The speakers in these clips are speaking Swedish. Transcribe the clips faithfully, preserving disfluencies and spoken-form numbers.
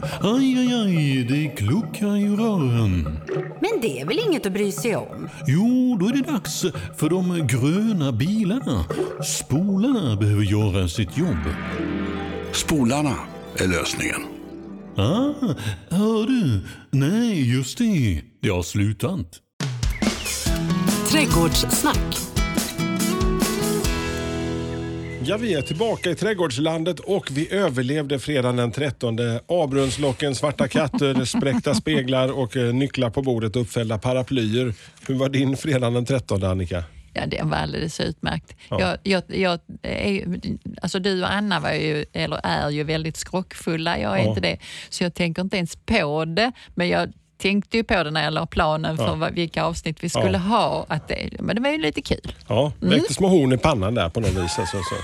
Aj, aj, aj, det kluckar i rören. Men det är väl inget att bry sig om? Jo, då är det dags för de gröna bilarna. Spolarna behöver göra sitt jobb. Spolarna är lösningen. Ah, hör du? Nej, just det. Det har slutat. Trädgårdssnack. Ja, vi är tillbaka i trädgårdslandet och vi överlevde fredagen den trettonde. Avbrunnslocken, svarta katter, spräckta speglar och nycklar på bordet och uppfällda paraplyer. Hur var din fredagen den trettonde, Annika? Ja, det var alldeles utmärkt. Ja. Jag, jag, jag är, alltså du och Anna var ju, eller är ju väldigt skrockfulla. Jag är Ja. inte det. Så jag tänker inte ens på det. Men jag tänkte ju på det när jag la planen för Ja. vad, vilka avsnitt vi skulle Ja. ha. Att det, men det var ju lite kul. Ja, väckte små horn i pannan där på något vis. Alltså, så.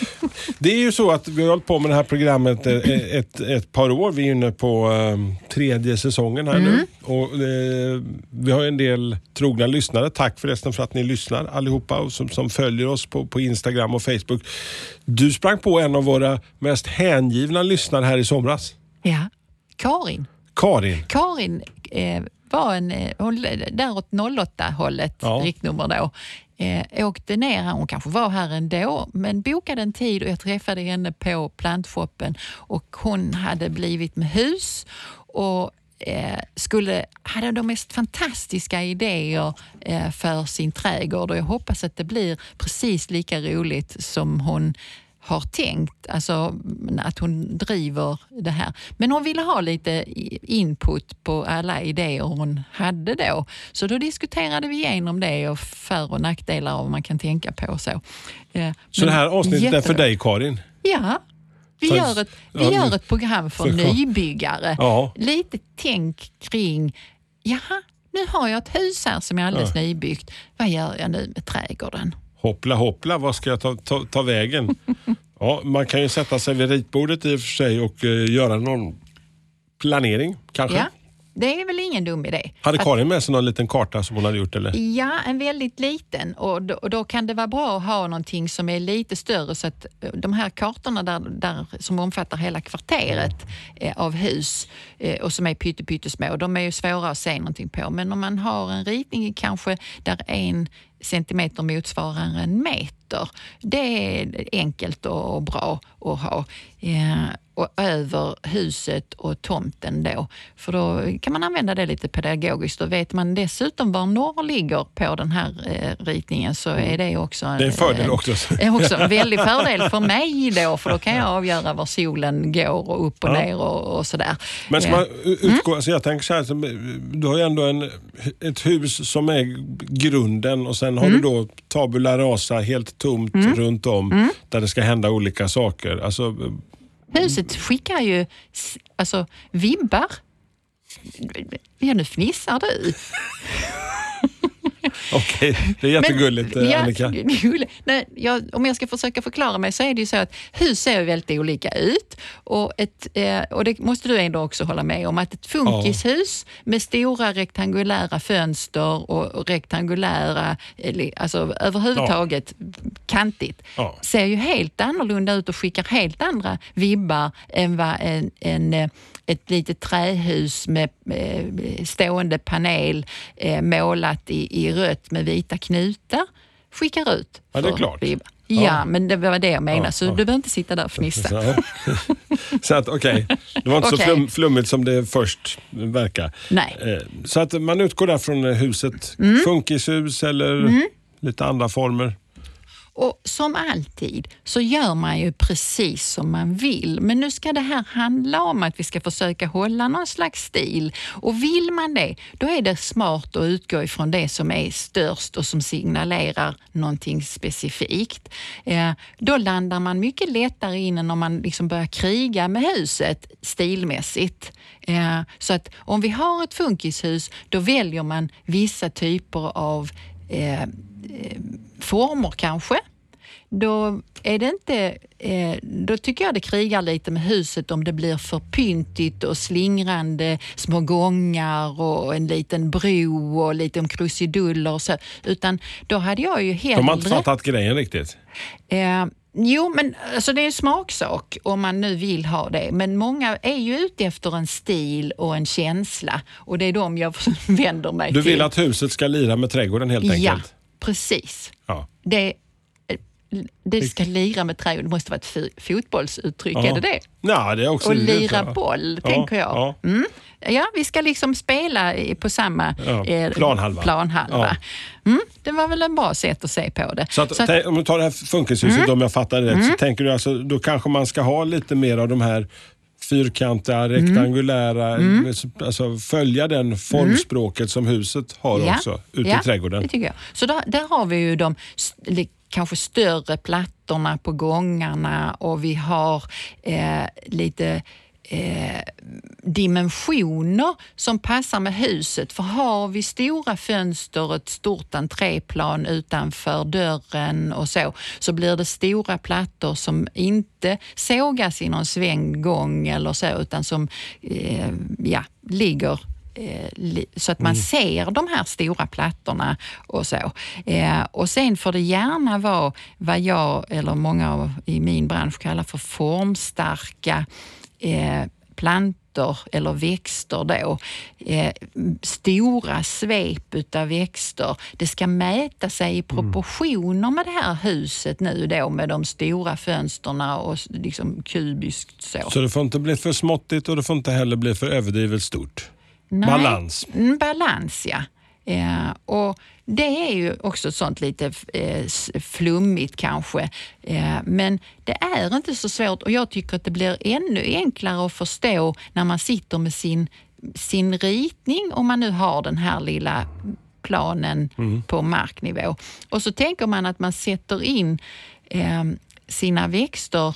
Det är ju så att vi har hållit på med det här programmet ett, ett, ett par år. Vi är inne på um, tredje säsongen här Mm. nu. Och, eh, vi har en del trogna lyssnare. Tack förresten för att ni lyssnar allihopa och som, som följer oss på, på Instagram och Facebook. Du sprang på en av våra mest hängivna lyssnare här i somras. Ja, Karin. Karin. Karin eh, var en, eh, hon, där åt noll åtta-hållet, Ja. riktnummer då. Eh, åkte ner här, hon kanske var här ändå, men bokade en tid och jag träffade henne på plantshoppen och hon hade blivit med hus och eh, skulle, hade de mest fantastiska idéer eh, för sin trädgård och jag hoppas att det blir precis lika roligt som hon har tänkt, alltså att hon driver det här. Men hon ville ha lite input på alla idéer hon hade då. Så då diskuterade vi igenom det och för- och nackdelar och vad man kan tänka på. Så, eh, Så det här avsnittet jätte... är för dig, Karin? Ja, vi, Så- gör ett, vi ja, gör ett program för, för- nybyggare. Ja. Lite tänk kring, jaha, nu har jag ett hus här som är alldeles Ja. nybyggt. Vad gör jag nu med trädgården? Hoppla, hoppla, vad ska jag ta, ta, ta vägen? Ja, man kan ju sätta sig vid ritbordet i och för sig och uh, göra någon planering, kanske. Ja, det är väl ingen dum idé. Hade Att- Karin med sig någon liten karta som hon hade gjort, eller? Ja, en väldigt liten. Och då, och då kan det vara bra att ha någonting som är lite större så att eh, de här kartorna där, där, som omfattar hela kvarteret eh, av hus eh, och som är pytte, pyttesmå, de är ju svåra att se någonting på. Men om man har en ritning kanske där en centimeter motsvarar en meter, det är enkelt och bra att ha. Eh, och över huset och tomten då. För då kan man använda det lite pedagogiskt. Då vet man dessutom var norr ligger på den här eh, ritningen så är det också en, Det är en fördel också. Eh, också en väldig fördel för mig då. För då kan jag avgöra var solen går och upp och Ja. ner och, och sådär. Men ska Eh, man utgå, alltså jag tänker så här, så du har ju ändå en, ett hus som är grunden och sen har Mm. du då tabula rasa helt tomt runt om Mm. där det ska hända olika saker. Alltså, Huset skickar ju s- alltså vibbar. Ja, nu fnissar du. okej, det är jättegulligt, Men, eh, Annika. gulle- Nej, jag, om jag ska försöka förklara mig så är det ju så att hus ser väldigt olika ut och, ett, eh, och det måste du ändå också hålla med om att ett funkishus med stora rektangulära fönster och, och rektangulära, eh, alltså överhuvudtaget kantigt, Ja. ser ju helt annorlunda ut och skickar helt andra vibbar än vad en, en, eh, ett litet trähus med eh, stående panel eh, målat i, i rött med vita knutar skickar ut. Ja, det är för klart. vibbar. Ja, Ja. men det var det jag menade. Ja, så ja. du behöver inte sitta där och fnissa. Så, så att okej, det var inte Okej. så flum, flummigt som det först verkar. Nej. Eh, Så att man utgår där från huset, Mm. funkishus eller lite andra former. Och som alltid så gör man ju precis som man vill. Men nu ska det här handla om att vi ska försöka hålla någon slags stil. Och vill man det, då är det smart att utgå ifrån det som är störst och som signalerar någonting specifikt. Eh, då landar man mycket lättare in än om man liksom börjar kriga med huset stilmässigt. Eh, så att om vi har ett funkishus, då väljer man vissa typer av eh, former kanske. Då är det inte, eh, då tycker jag det krigar lite med huset om det blir för pyntigt och slingrande små gångar och en liten bro och lite om krusiduller och så. Utan då hade jag ju hellre... De har inte fattat grejen riktigt. Eh, Jo, men alltså det är en smaksak om man nu vill ha det. Men många är ju ute efter en stil och en känsla. Och det är de jag vänder mig Du till. vill att huset ska lira med trädgården helt enkelt? Ja, precis. Ja. Det, det ska lira med trädgården. Det måste vara ett f- fotbollsuttryck, Ja. är det det? Ja, det är också Och det, lira ja. boll, Ja, tänker jag. ja. Mm. Ja, vi ska liksom spela på samma Ja, eh, planhalva. planhalva. Mm, det var väl en bra sätt att se på det. Så, att, Så att- tänk- om du tar det här funkishuset, Mm. om jag fattar det rätt, så tänker du alltså, då kanske man ska ha lite mer av de här fyrkantiga, rektangulära, Mm. alltså följa den formspråket som huset har Ja. också, ute Ja, i trädgården. det tycker jag. Så där, där har vi ju de st- li- kanske större plattorna på gångarna och vi har eh, lite eh, dimensioner som passar med huset. För har vi stora fönster, ett stort entréplan utanför dörren och så, så blir det stora plattor som inte sågas i någon svänggång eller så, utan som eh, ja, ligger så att man Mm. ser de här stora plattorna och så. Eh, och sen får det gärna vara vad jag eller många av, i min bransch kallar för formstarka eh, plantor eller växter då. Eh, stora svep utav växter. Det ska mäta sig i proportioner med det här huset nu då, med de stora fönsterna och liksom kubiskt så. Så det får inte bli för småttigt och det får inte heller bli för överdrivet stort. Nej, Balans. mm, balans, ja. Eh, och det är ju också sånt lite eh, flummigt kanske. Eh, men det är inte så svårt och jag tycker att det blir ännu enklare att förstå när man sitter med sin, sin ritning, om man nu har den här lilla planen Mm. på marknivå. Och så tänker man att man sätter in eh, sina växter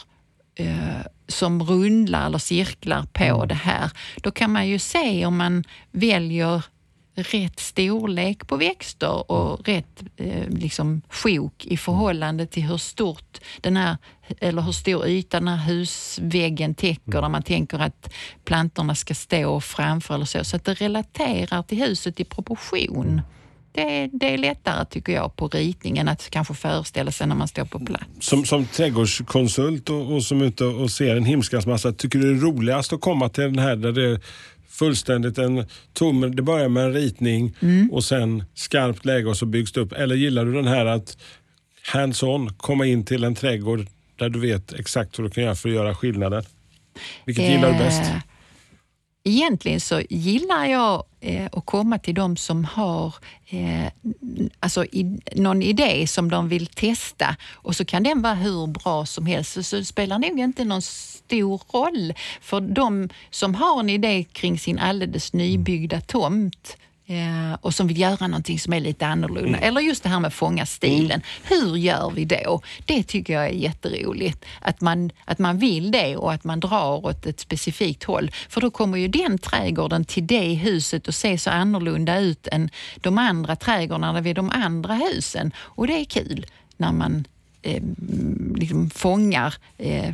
eh, som rundlar eller cirklar på Mm. det här. Då kan man ju se om man väljer rätt storlek på växter och rätt eh, liksom sjok i förhållande till hur stort den här, eller hur stor yta den här husväggen täcker, där man tänker att plantorna ska stå framför eller så. Så att det relaterar till huset i proportion. Det, det är lättare, tycker jag, på ritningen att kanske föreställa sig när man står på plats. Som, som trädgårdskonsult och, och som ute och ser en himskans massa, tycker du det är roligast att komma till den här där det är fullständigt en tom, det börjar med en ritning och sen skarpt läge och så byggs det upp? Eller gillar du den här att hands-on, komma in till en trädgård där du vet exakt vad du kan göra för att göra skillnaden? Vilket gillar du bäst? Eh, Egentligen så gillar jag eh, att komma till de som har eh, alltså i, någon idé som de vill testa, och så kan den vara hur bra som helst, så, så det spelar nog inte någon stor roll för de som har en idé kring sin alldeles nybyggda tomt eh, och som vill göra någonting som är lite annorlunda. Mm. Eller just det här med fånga stilen. Hur gör vi då? Det tycker jag är jätteroligt. Att man, att man vill det och att man drar åt ett specifikt håll. För då kommer ju den trädgården till det huset och se så annorlunda ut än de andra trädgårdarna vid de andra husen. Och det är kul när man eh, liksom fångar eh,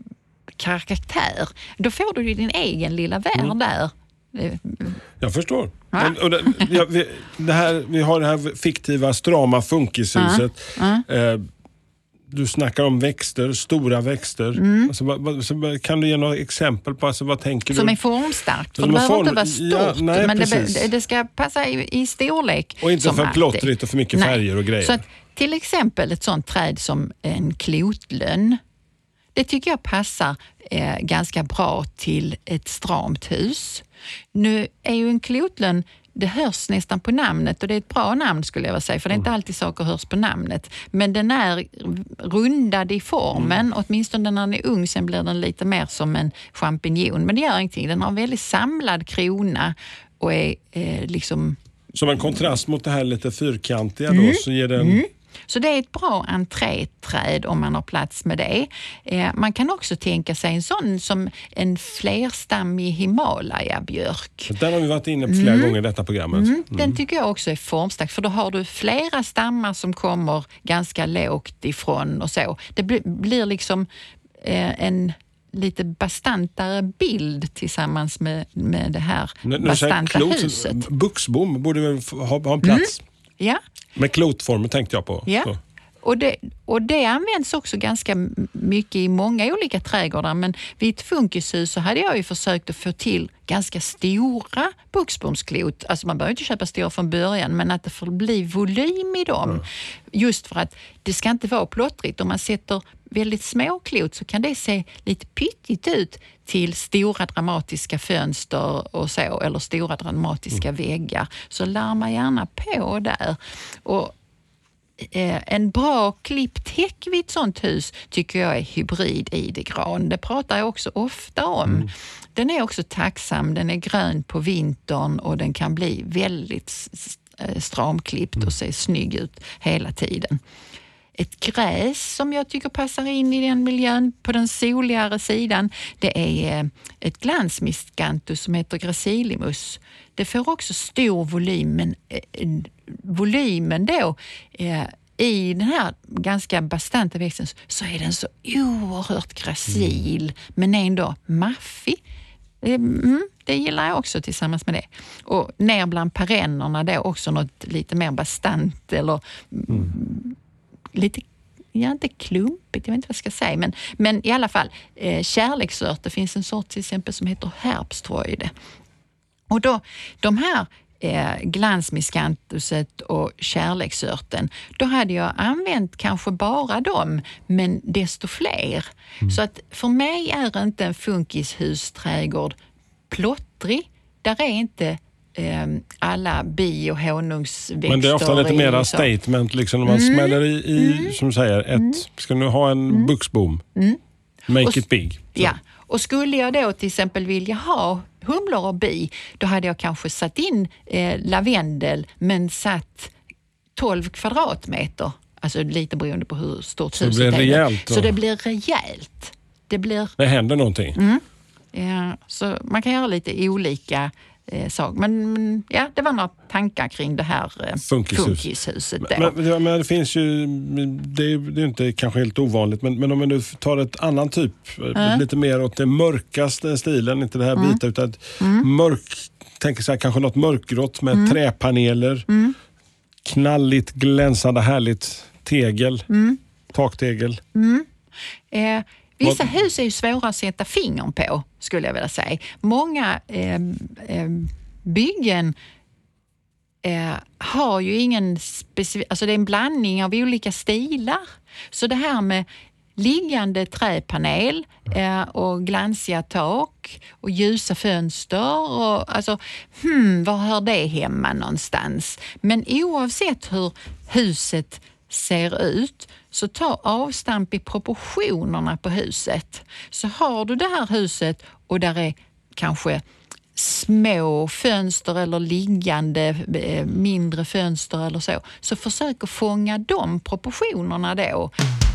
karaktär. Då får du ju din egen lilla värld Mm. där. Eh, Jag förstår. Ja. Och, och det, ja, vi, det här, vi har det här fiktiva strama funkishuset. Ja. Eh, du snackar om växter, stora växter. Mm. Alltså, vad, vad, så, kan du ge några exempel på alltså, vad tänker Som du? är formstarkt. För Som det är behöver form- inte vara stort, Ja, nej, men det, precis. be- det ska passa i, i storlek. Och inte som för alltid. plottrigt och för mycket Nej. färger och grejer. Så att, till exempel ett sånt träd som en klotlönn. Det tycker jag passar eh, ganska bra till ett stramt hus. Nu är ju en klotlönn, det hörs nästan på namnet, och det är ett bra namn skulle jag vilja säga, för det är inte alltid saker hörs på namnet. Men den är rundad i formen, Mm. åtminstone när den är ung, sen blir den lite mer som en champinjon. Men det gör ingenting, den har en väldigt samlad krona och är eh, liksom... Som en kontrast mot det här lite fyrkantiga Mm. då, så ger den... Mm. Så det är ett bra entréträd om man har plats med det. Eh, man kan också tänka sig en sån som en flerstammig Himalaya-björk. Den har vi varit inne på flera gånger i detta programmet. Mm, den tycker jag också är formstark, för då har du flera stammar som kommer ganska lågt ifrån och så. Det bli, blir liksom eh, en lite bastantare bild tillsammans med, med det här När, när du säger bastanta klot, huset. buxbom borde väl få ha, ha en plats. Ja. Med klotformer tänkte jag på. Ja. Så. Och det, och det används också ganska mycket i många olika trädgårdar, men vid ett funkishus så hade jag ju försökt att få till ganska stora buxbomsklot. Alltså man behöver inte köpa stora från början, men att det får bli volym i dem. Mm. Just för att det ska inte vara plottrigt. Om man sätter väldigt små klot så kan det se lite pyttigt ut till stora dramatiska fönster och så, eller stora dramatiska mm. väggar. Så larma gärna på där. Och eh, en bra klippt häck vid ett sånt hus tycker jag är hybrid idegran. Det pratar jag också ofta om. Mm. Den är också tacksam, den är grön på vintern och den kan bli väldigt stramklippt och se snygg ut hela tiden. Ett gräs som jag tycker passar in i den miljön på den soligare sidan, det är ett glansmiscanthus som heter gracilimus. Det får också stor volym, men eh, volymen då eh, i den här ganska bastanta växten så är den så oerhört gracil mm. men ändå maffig. Mm, det gillar jag också tillsammans med det. Och ner bland perennerna då också något lite mer bastant eller mm. lite, ja inte klumpigt, jag vet inte vad jag ska säga, men, men i alla fall eh, kärleksört. Det finns en sort till exempel som heter herbstroide. Och då, de här eh, glansmiskanthuset och kärleksörten, då hade jag använt kanske bara dem, men desto fler. Mm. Så att för mig är inte en funkishusträdgård plottrig. Där är inte eh, alla bi- och honungsväxter. Men det är ofta lite i, mera så. statement, liksom när man mm. smäller i, i mm. som säger, ett, mm. ska nu ha en mm. buxbom? Mm. Make och, it big. Så. Ja, och skulle jag då till exempel vilja ha humlor och bi, då hade jag kanske satt in eh, lavendel men satt tolv kvadratmeter. Alltså lite beroende på hur stort så huset det blir är. Rejält så det blir rejält. Det blir... Det händer någonting. Mm. Ja, så man kan göra lite olika eh, saker. Men, men ja, det var några tankar kring det här eh, Funkishus. funkishuset. Men, men, men det finns ju, det är, det är inte kanske helt ovanligt, men, men om man nu tar ett annan typ, mm. lite mer åt det mörkaste stilen, inte det här mm. vita, utan mm. mörk, tänker så här, kanske något mörkgrått med mm. träpaneler, mm. knalligt, glänsande, härligt tegel, mm. taktegel. Mm. Eh, Vissa hus är ju svåra att sätta fingern på, skulle jag vilja säga. Många eh, eh, byggen eh, har ju ingen specifik... Alltså det är en blandning av olika stilar. Så det här med liggande träpanel eh, och glansiga tak och ljusa fönster. Och, alltså, hmm, var hör det hemma någonstans? Men oavsett hur huset ser ut, så ta avstamp i proportionerna på huset. Så har du det här huset och där är kanske små fönster eller liggande mindre fönster eller så, så försök att fånga de proportionerna då.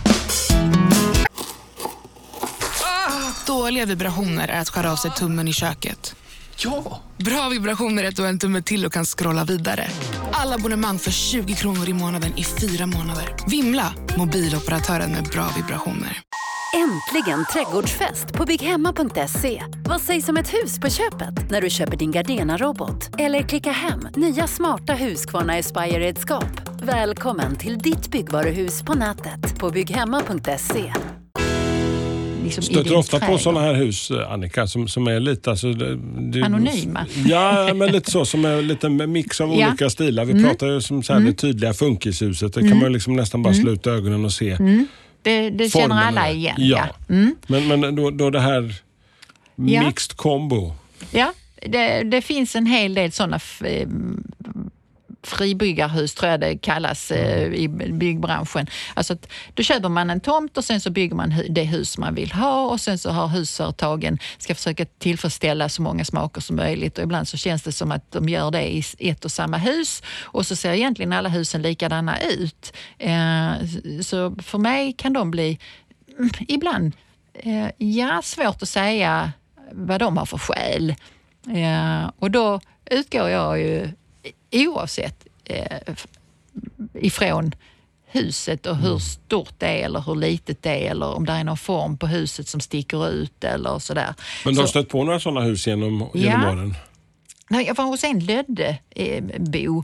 Ah, dåliga vibrationer är att skära av sig tummen i köket. Ja! Bra vibrationer är att du har en tumme till och kan scrolla vidare. Alla abonnemang för tjugo kronor i månaden i fyra månader. Vimla! Mobiloperatören med bra vibrationer. Äntligen trädgårdsfest på bygghemma punkt se. Vad sägs om ett hus på köpet när du köper din Gardena-robot? Eller klicka hem nya smarta Husqvarna Aspire-redskap. Välkommen till ditt byggvaruhus på nätet på bygghemma punkt se. Liksom stöter ofta på sådana här hus, Annika, som, som är lite... Alltså, det, anonyma. Ja, men lite så, som är lite en mix av ja. olika stilar. Vi mm. pratar ju som så här, mm. det tydliga funkishuset. Det mm. kan man liksom nästan bara mm. sluta ögonen och se. Mm. Det, det känner alla igen. Ja, ja. Mm. men, men då, då det här ja. mixed combo. Ja, det, det finns en hel del sådana f- fribyggarhus, tror jag det kallas eh, i byggbranschen. Alltså att då köper man en tomt och sen så bygger man det hus man vill ha och sen så har husföretagen ska försöka tillfredsställa så många smaker som möjligt och ibland så känns det som att de gör det i ett och samma hus och så ser egentligen alla husen likadana ut. Eh, så för mig kan de bli mm, ibland eh, ja, svårt att säga vad de har för skäl. Eh, och då utgår jag ju oavsett eh, ifrån huset och hur stort det är eller hur litet det är eller om det är någon form på huset som sticker ut eller sådär. Men du har så, stött på några sådana hus genom, genom ja, åren? Jag var hos en Löddebo,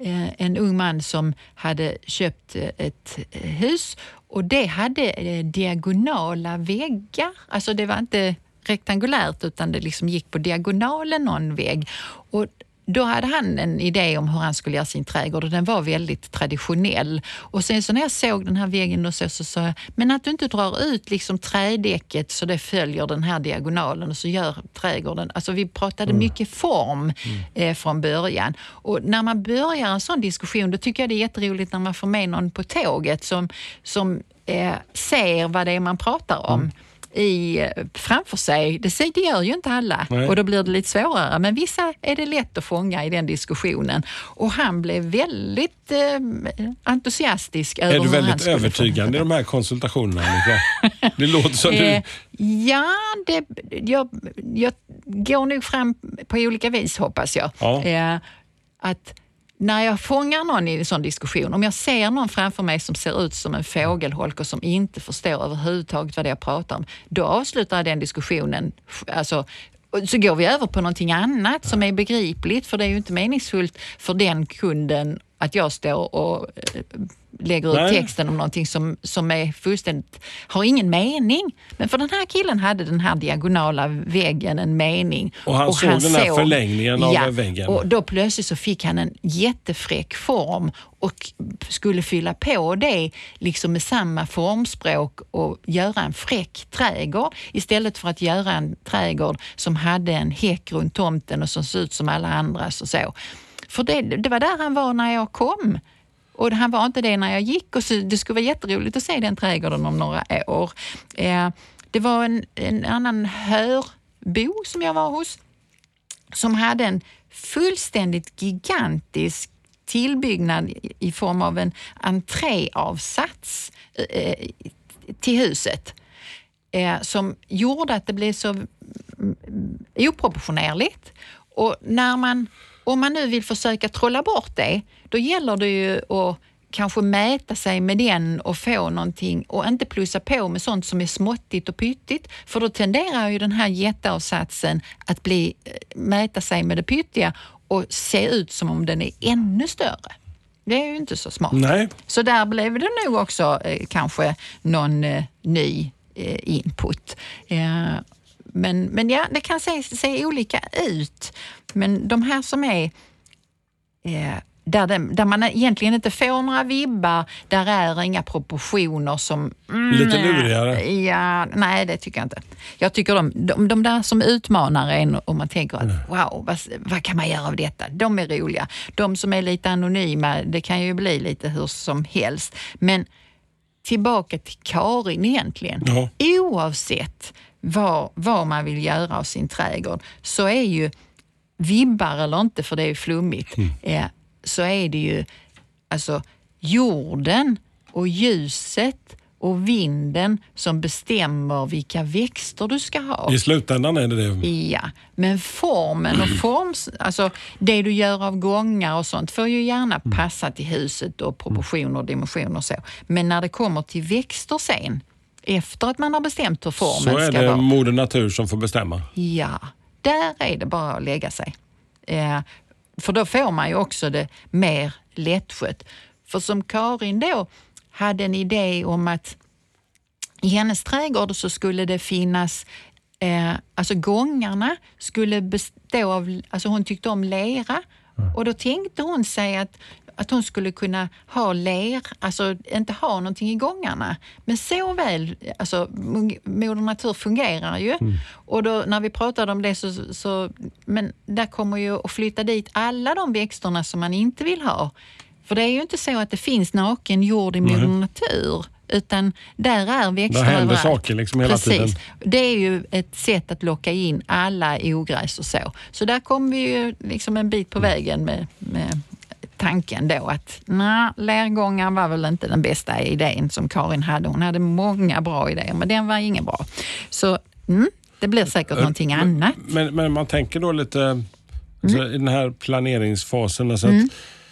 en ung man som hade köpt ett hus och det hade diagonala väggar. Alltså det var inte rektangulärt utan det liksom gick på diagonalen någon vägg. Och då hade han en idé om hur han skulle göra sin trädgård och den var väldigt traditionell. Och sen så när jag såg den här väggen och så sa jag, men att du inte drar ut liksom trädäcket så det följer den här diagonalen och så gör trädgården. Alltså vi pratade mm. mycket form mm. eh, från början. Och när man börjar en sån diskussion då tycker jag det är jätteroligt när man får med någon på tåget som, som eh, ser vad det är man pratar om. Mm. I, framför sig. Det, det gör ju inte alla. Nej. Och då blir det lite svårare. Men vissa är det lätt att fånga i den diskussionen. Och han blev väldigt eh, entusiastisk. Är över du väldigt övertygande i de här konsultationerna? Det låter som du... Eh, ja, det, jag, jag går nog fram på olika vis hoppas jag. Ja. Eh, att när jag fångar någon i en sån diskussion, om jag ser någon framför mig som ser ut som en fågelholk och som inte förstår överhuvudtaget vad det jag pratar om, då avslutar jag den diskussionen. Alltså, så går vi över på någonting annat som är begripligt, för det är ju inte meningsfullt för den kunden att jag står och lägger ut Nej. texten om någonting som, som är fullständigt, har ingen mening. Men för den här killen hade den här diagonala väggen en mening. Och han och såg han den här såg, förlängningen av ja, väggen. Och då plötsligt så fick han en jättefräck form och skulle fylla på det liksom med samma formspråk och göra en fräck trädgård istället för att göra en trädgård som hade en häck runt tomten och som såg ut som alla andra och så. För det, det var där han var när jag kom. Och han var inte det när jag gick. Och så, det skulle vara jätteroligt att se den trädgården om några år. Eh, det var en, en annan hörbo som jag var hos. Som hade en fullständigt gigantisk tillbyggnad i, i form av en entréavsats eh, till huset. Eh, som gjorde att det blev så oproportionerligt. Och när man... Om man nu vill försöka trolla bort det, då gäller det ju att kanske mäta sig med den och få någonting och inte plussa på med sånt som är småttigt och pyttigt. För då tenderar ju den här jätteavsatsen att bli, mäta sig med det pyttiga och se ut som om den är ännu större. Det är ju inte så smart. Nej. Så där blev det nog också eh, kanske någon eh, ny eh, input. Eh, Men, men ja, det kan se, se olika ut. Men de här som är eh, där, det, där man egentligen inte får några vibbar, där är inga proportioner som... Mm, Lite lurigare. Ja, nej, det tycker jag inte. Jag tycker de, de, de där som utmanar en och man tänker att wow, vad, vad kan man göra av detta? De är roliga. De som är lite anonyma, det kan ju bli lite hur som helst. Men tillbaka till Karin egentligen. Ja. Oavsett Vad, vad man vill göra av sin trädgård, så är ju vibbar eller inte, för det är ju flummigt, mm. eh, så är det ju alltså jorden och ljuset och vinden som bestämmer vilka växter du ska ha. I slutändan är det det. Ja, men formen och forms, alltså det du gör av gångar och sånt får ju gärna passa till huset och proportioner och dimensioner och så. Men när det kommer till växter sen, efter att man har bestämt hur formen ska vara. Så är det moder natur som får bestämma? Ja, där är det bara att lägga sig. Eh, för då får man ju också det mer lättskött. För som Karin då hade en idé om att i hennes trädgård så skulle det finnas, eh, alltså gångarna skulle bestå av, alltså hon tyckte om lera. Mm. Och då tänkte hon sig att att hon skulle kunna ha ler, alltså inte ha någonting i gångarna. Men så väl, alltså moder natur fungerar ju. Mm. Och då när vi pratade om det så, så, men där kommer ju att flytta dit alla de växterna som man inte vill ha. För det är ju inte så att det finns naken jord i moder natur. Utan där är växter. Där händer saker liksom hela Precis. tiden. Det är ju ett sätt att locka in alla ogräs och så. Så där kommer vi ju liksom en bit på vägen med, med tanken då att nej, lärgångar var väl inte den bästa idén som Karin hade. Hon hade många bra idéer, men den var ingen bra. Så mm, det blir säkert äh, någonting men, annat. Men, men man tänker då lite mm. alltså, i den här planeringsfasen, alltså mm. att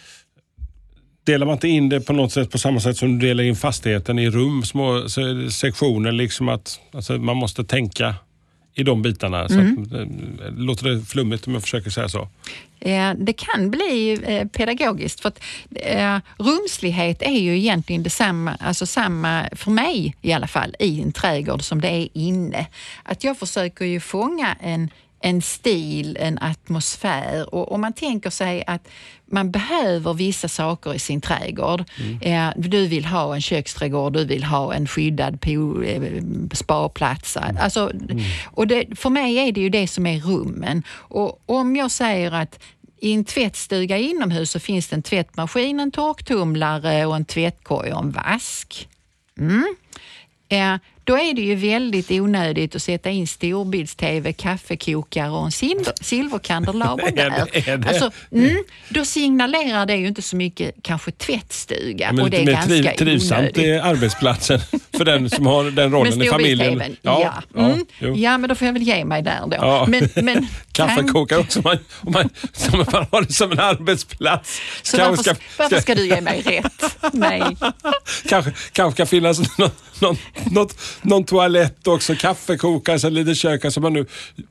delar man inte in det på något sätt på samma sätt som du delar in fastigheten i rum, små sektioner, liksom att alltså, man måste tänka i de bitarna. Så Mm. att, låter det flummigt om jag försöker säga så? Eh, det kan bli eh, pedagogiskt för att eh, rumslighet är ju egentligen detsamma, alltså samma för mig i alla fall i en trädgård som det är inne. Att jag försöker ju fånga en en stil, en atmosfär och om man tänker sig att man behöver vissa saker i sin trädgård. Mm. Eh, du vill ha en köksträdgård, du vill ha en skyddad po- eh, sparplats. Alltså, mm. och det, för mig är det ju det som är rummen. Och om jag säger att i en tvättstuga inomhus så finns det en tvättmaskin, en torktumlare och en tvättkorg och en vask. Mm. Eh, då är det ju väldigt onödigt att sätta in storbilds-tv, kaffekokare och en silver- silverkandelaber där. är det, är det? Alltså, mm, då signalerar det ju inte så mycket kanske tvättstuga. Men och det är mer ganska triv, trivsamt i arbetsplatsen för den som har den rollen i familjen. Ja, ja. Mm. Ja, ja, men då får jag väl ge mig där då. Ja. Men, men, kaffekokare också, man, om man, om man har det som en arbetsplats. Så varför ska, varför ska du ge mig rätt? Nej. Kanske, kanske kan finnas någon, någon, något, någon toalett också, kaffekokare, så lite kök, alltså man nu...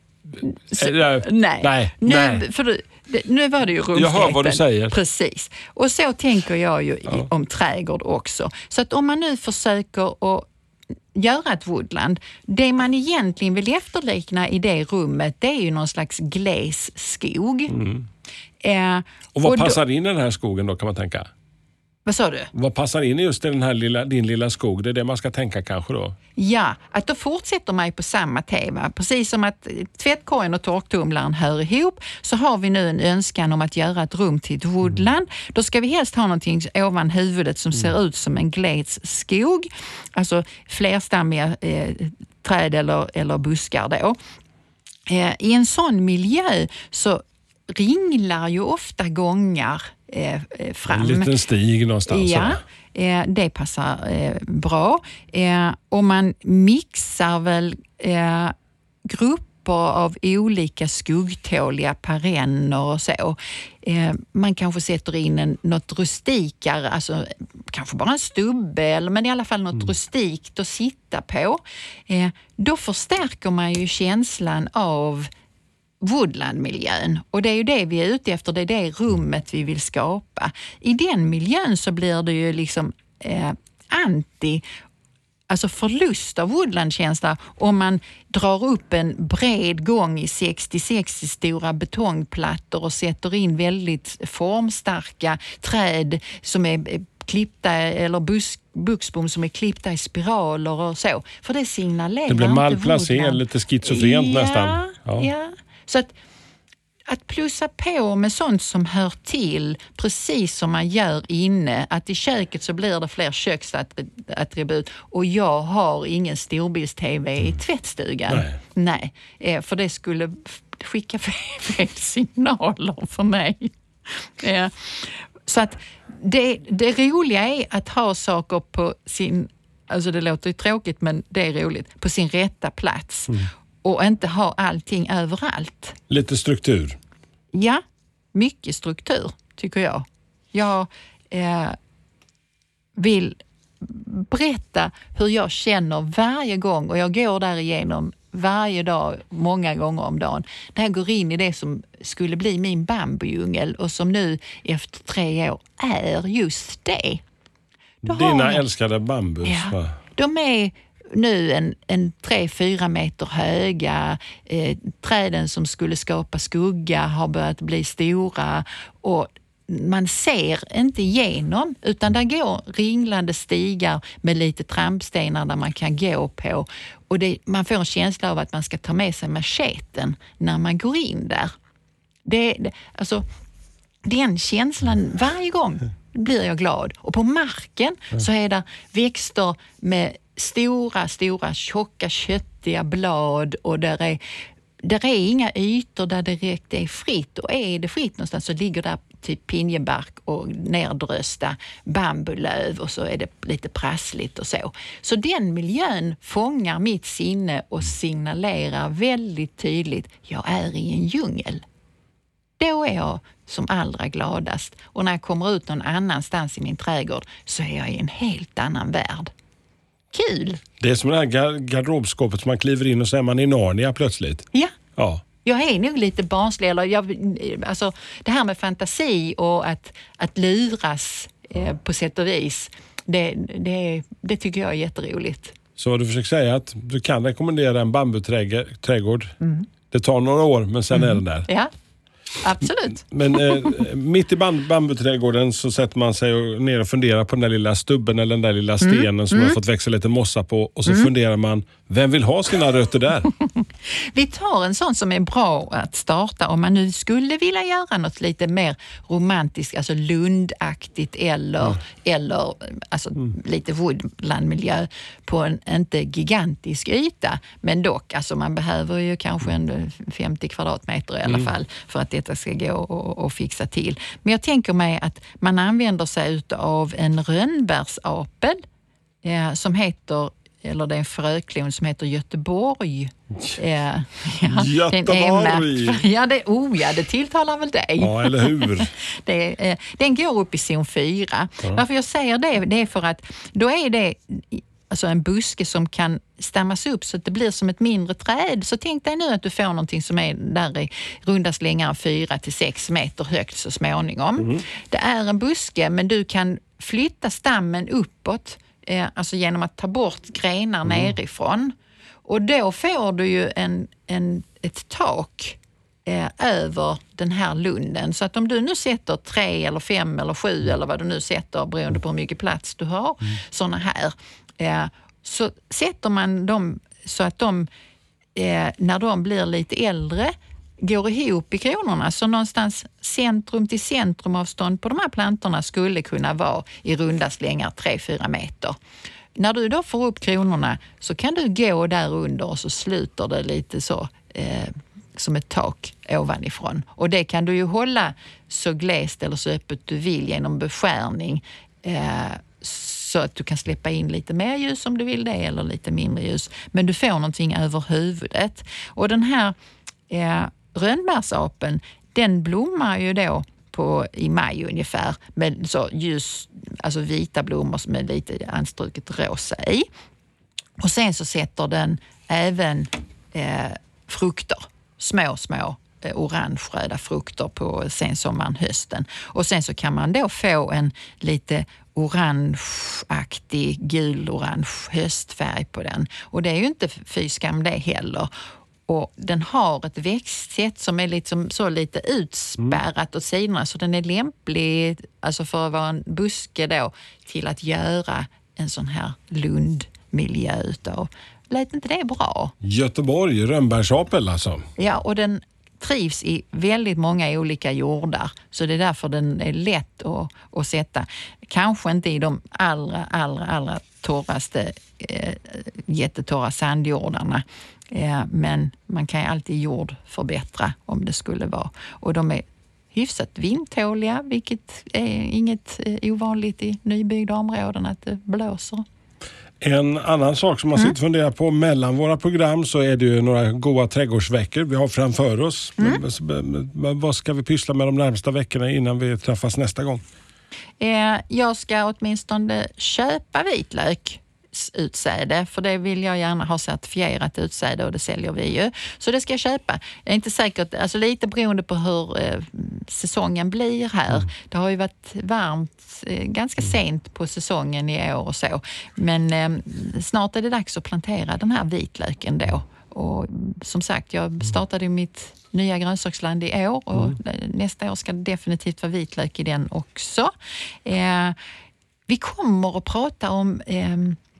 Så, äh, nej, nej, nu, nej. För du, det, nu var det ju rumsligheten. Jag hör vad du säger. Precis. Och så tänker jag ju Ja. i, om trädgård också. Så att om man nu försöker att göra ett woodland, det man egentligen vill efterlikna i det rummet, det är ju någon slags gles-skog. Mm. Eh, Och vad och passar då, in i den här skogen då, kan man tänka? vad sa du? Vad passar in i just den här lilla, din lilla skog? Det är det man ska tänka kanske då? Ja, att då fortsätter man ju på samma tema. Precis som att tvättkorgen och torktumlaren hör ihop, så har vi nu en önskan om att göra ett rum till ett woodland. Då ska vi helst ha någonting ovan huvudet som ser ut som en glesskog. Alltså flerstammiga eh, träd eller, eller buskar då. Eh, I en sån miljö så ringlar ju ofta gångar eh, fram. En liten stig någonstans. Ja, eh, det passar eh, bra. Eh, och man mixar väl eh, grupper av olika skuggtåliga perenner och så. Eh, man kanske sätter in en, något rustikare, alltså kanske bara en stubbe, eller, men i alla fall något mm. rustikt att sitta på. Eh, då förstärker man ju känslan av woodlandmiljön. Och det är ju det vi är ute efter, det är det rummet vi vill skapa. I den miljön så blir det ju liksom eh, anti, alltså förlust av woodlandkänsla om man drar upp en bred gång i sextio sextio stora betongplattor och sätter in väldigt formstarka träd som är klippta, eller busk, buxbom som är klippta i spiraler och så. För det signalerar det blir inte malplacé, woodland. lite schizofrent ja, nästan. Ja, ja. Så att, att plussa på med sånt som hör till, precis som man gör inne, att i köket så blir det fler köksattribut och jag har ingen storbilds-tv i tvättstugan. Nej. Nej, eh, för det skulle skicka fel signaler för mig. Eh, så att det, det roliga är att ha saker på sin, alltså det låter ju tråkigt men det är roligt, på sin rätta plats. Mm. Och inte ha allting överallt. Lite struktur. Ja, mycket struktur tycker jag. Jag eh, vill berätta hur jag känner varje gång, och jag går där igenom varje dag, många gånger om dagen, när jag går in i det som skulle bli min bambujungel och som nu efter tre år är just det. Då Dina jag, älskade bambus. Ja, va? de är nu en, en tre, fyra meter höga. Eh, träden som skulle skapa skugga har börjat bli stora och man ser inte igenom, utan där går ringlande stigar med lite trampstenar där man kan gå på. Och det, man får en känsla av att man ska ta med sig macheten när man går in där. Det, det, alltså, den känslan varje gång blir jag glad. Och på marken så är det växter med stora, stora, tjocka, köttiga blad och där är, där är inga ytor där det direkt är fritt. Och är det fritt någonstans så ligger där typ pinjebark och neddrösta bambulöv och så är det lite prassligt och så. Så den miljön fångar mitt sinne och signalerar väldigt tydligt, jag är i en djungel. Då är jag som allra gladast. Och när jag kommer ut någon annanstans i min trädgård så är jag i en helt annan värld. kul. Det är som det här gar- garderobskåpet som man kliver in och så är man i Narnia plötsligt. Ja. Ja. Jag är nog lite barnslig. Eller jag, alltså, det här med fantasi och att, att luras eh, på sätt och vis, det, det, det tycker jag är jätteroligt. Så du försöker säga att du kan rekommendera en bambuträdgård. Mm. Det tar några år, men sen mm. är den där. Ja, absolut. Men eh, mitt i bamb- bambuträdgården så sätter man sig ner och funderar på den där lilla stubben eller den där lilla stenen mm. som mm. har fått växa lite mossa på. Och så mm. funderar man, vem vill ha sina rötter där? Vi tar en sån som är bra att starta om man nu skulle vilja göra något lite mer romantiskt, alltså lundaktigt eller, mm. eller alltså, mm. lite woodlandmiljö på en inte gigantisk yta. Men dock, alltså man behöver ju kanske en femtio kvadratmeter i alla mm. fall för att detta ska gå och, och fixa till. Men jag tänker mig att man använder sig av en rönnbärsapel eh, som heter, eller det är en fröklon som heter Göteborg. Eh, ja, Göteborg! Den, ja, det, oh, ja, det tilltalar väl dig. Ja, eller hur? det, eh, den går upp i zon fyra. Ja. Varför jag säger det, det är för att då är det alltså en buske som kan stämmas upp så att det blir som ett mindre träd. Så tänk dig nu att du får någonting som är där i runda slängar fyra till sex meter högt så småningom. Mm. Det är en buske, men du kan flytta stammen uppåt, eh, alltså genom att ta bort grenar mm. nerifrån. Och då får du ju en, en, ett tak eh, över den här lunden. Så att om du nu sätter tre eller fem eller sju eller vad du nu sätter beroende på hur mycket plats du har, mm. sådana här, eh, så sätter man dem så att de, eh, när de blir lite äldre, går ihop i kronorna. Så någonstans centrum till centrumavstånd på de här plantorna skulle kunna vara i runda slängar tre till fyra meter. När du då får upp kronorna så kan du gå där under och så sluter det lite så eh, som ett tak ovanifrån. Och det kan du ju hålla så glest eller så öppet du vill genom beskärning eh, så att du kan släppa in lite mer ljus om du vill det eller lite mindre ljus. Men du får någonting över huvudet. Och den här eh, rönnbärsapeln, den blommar ju då på, i maj ungefär med så ljus, alltså vita blommor som är lite anstruket rosa i. Och sen så sätter den även eh, frukter, små små eh, orange-röda frukter på sensommaren, hösten. Och sen så kan man då få en lite orangeaktig, gul-orange höstfärg på den. Och det är ju inte fy skam det heller. Och den har ett växtsätt som är liksom så lite utspärrat åt sidorna, så den är lämplig alltså för att vara en buske då till att göra en sån här lundmiljö utav. Lät inte det bra? Göteborg, rönnbärsapel alltså. Ja, och den trivs i väldigt många olika jordar, så det är därför den är lätt att, att sätta. Kanske inte i de allra, allra, allra torraste, eh, jättetorra sandjordarna. Eh, men man kan ju alltid jord förbättra om det skulle vara. Och de är hyfsat vindtåliga, vilket är inget eh, ovanligt i nybyggda områden att det blåser. En annan sak som man sitter och funderar på mellan våra program så är det ju några goda trädgårdsveckor vi har framför oss. Mm. Men, men, vad ska vi pyssla med de närmsta veckorna innan vi träffas nästa gång? Eh, jag ska åtminstone köpa vitlök utsäde, för det vill jag gärna ha certifierat utsäde och det säljer vi ju. Så det ska jag köpa. Jag är inte säkert, alltså lite beroende på hur eh, säsongen blir här. Mm. Det har ju varit varmt eh, ganska sent på säsongen i år och så. Men eh, snart är det dags att plantera den här vitlöken då. Och som sagt, jag startade mitt nya grönsaksland i år och mm. nästa år ska det definitivt vara vitlök i den också. Eh, vi kommer att prata om eh,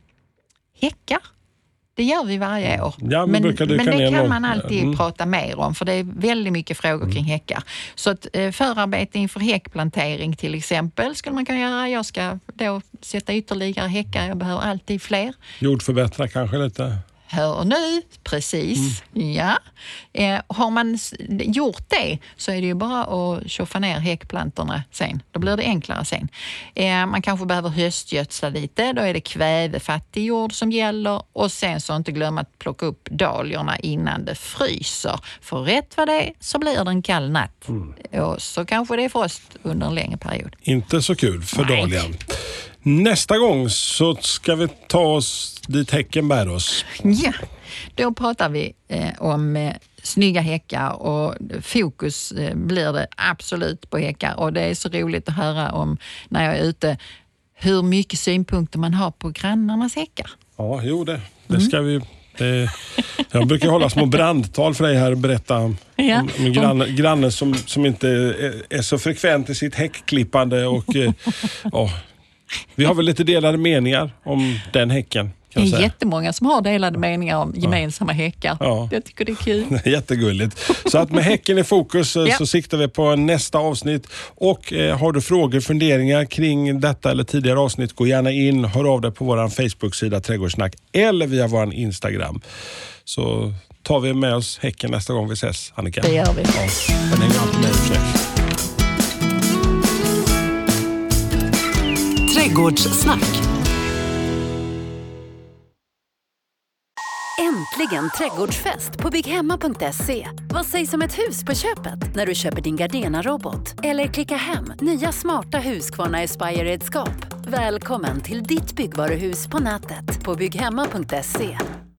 häckar. Det gör vi varje år. Ja, men men, men det kan någon... man alltid mm. prata mer om, för det är väldigt mycket frågor mm. kring häckar. Så att eh, förarbete inför häckplantering till exempel skulle man kunna göra. Jag ska då sätta ytterligare häckar. Jag behöver alltid fler. Jordförbättra kanske lite. Hör nu, precis. Mm. Ja. Eh, har man gjort det så är det ju bara att tjoffa ner häckplantorna sen. Då blir det enklare sen. Eh, man kanske behöver höstgödsla lite. Då är det kvävefattig jord som gäller. Och sen så inte glömma att plocka upp dahliorna innan det fryser. För rätt vad det är så blir det en kall natt. Mm. Och så kanske det är frost under en längre period. Inte så kul för dahlian. Nästa gång så ska vi ta oss dit häcken bär oss. Ja, då pratar vi eh, om eh, snygga häckar och fokus eh, blir det absolut på häckar. Och det är så roligt att höra om när jag är ute hur mycket synpunkter man har på grannarnas häckar. Ja, jo det, det ska vi... Det, jag brukar hålla små brandtal för dig här och berätta om, Ja. om, om grann, grannen som, som inte är, är så frekvent i sitt häckklippande. Och, eh, ja, vi har väl lite delade meningar om den häcken. Det är jättemånga som har delade meningar om gemensamma ja. häckar. Ja. Jag tycker det är kul. Jättegulligt. Så att med häcken i fokus ja. så siktar vi på nästa avsnitt. Och eh, har du frågor, funderingar kring detta eller tidigare avsnitt, gå gärna in, hör av dig på vår Facebook-sida Trädgårdssnack eller via vår Instagram. Så tar vi med oss häcken nästa gång vi ses, Annika. Det gör vi. Ja, den hänger alltid med i sig. Trädgårdssnack. Äntligen trädgårdsfest på bygghemma punkt se. Vad sägs om ett hus på köpet när du köper din Gardena-robot? Eller klicka hem nya smarta Husqvarna Aspire-redskap. Välkommen till ditt byggvaruhus på nätet på bygghemma punkt se.